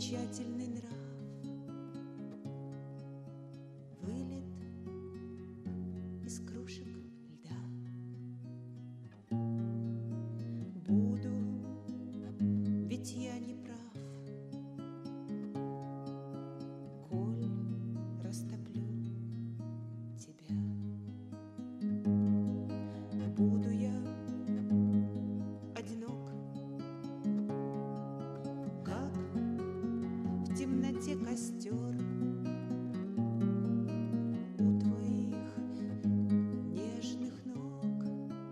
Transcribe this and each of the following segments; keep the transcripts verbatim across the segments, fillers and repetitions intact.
замечательный нрав, вылет из кружек льда. Буду, ведь я не прав, коль растоплю тебя. Буду я одинок, как в темноте костер у твоих нежных ног,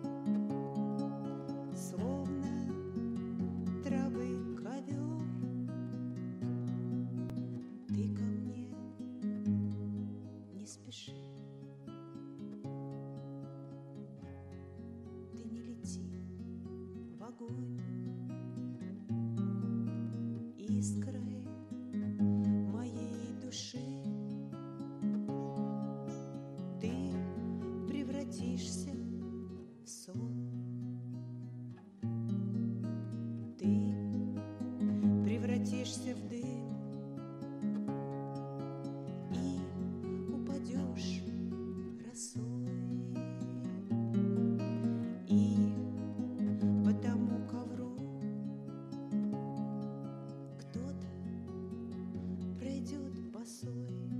словно травы ковер. Ты ко мне не спеши, ты не лети в огонь. Искрой моей души ты превратишься в сон. Ты превратишься в дым и упадешь росой. И по тому ковру кто-то пройдет босой,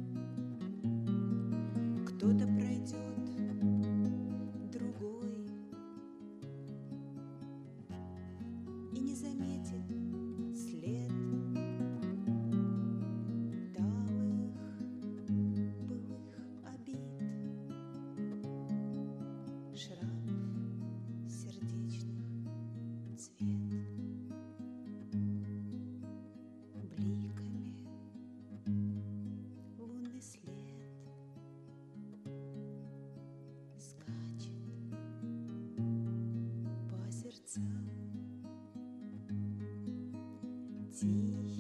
кто-то пройдет другой и не заметит след талых былых обид, шрамов сердечных цвет. Бликами лунный след скачет по сердцам. Тихий